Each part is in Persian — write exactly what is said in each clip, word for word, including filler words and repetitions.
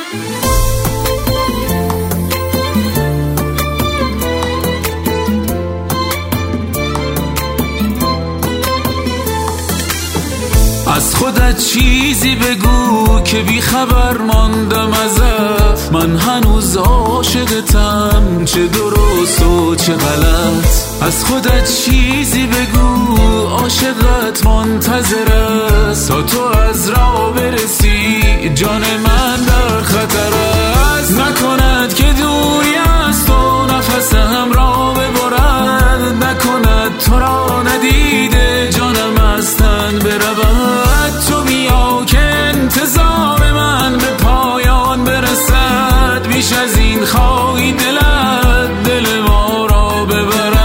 از خودت چیزی بگو که بی خبر ماندم ازت. من هنوز عاشقتم، چه درست و چه غلط. از خودت چیزی بگو، عاشقت منتظر است تا تو از راه برسی. جان من در خطر است، نکند که دوری از تو نفسم را ببرد. نکند تو را ندیده جانم از تن برود. تو بیا که انتظار من به پایان برسد. بیش از این خواهی دلت دل ما را ببرد.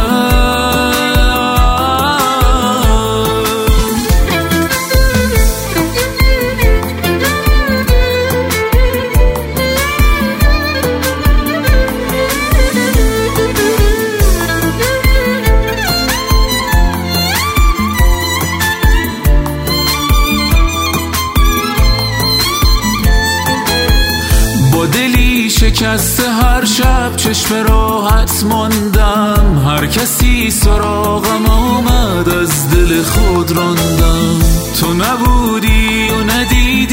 دلی شکسته هر شب چشم راحت ماندم. هر کسی سراغم آمد از دل خود راندم. تو نبودی و ندیدی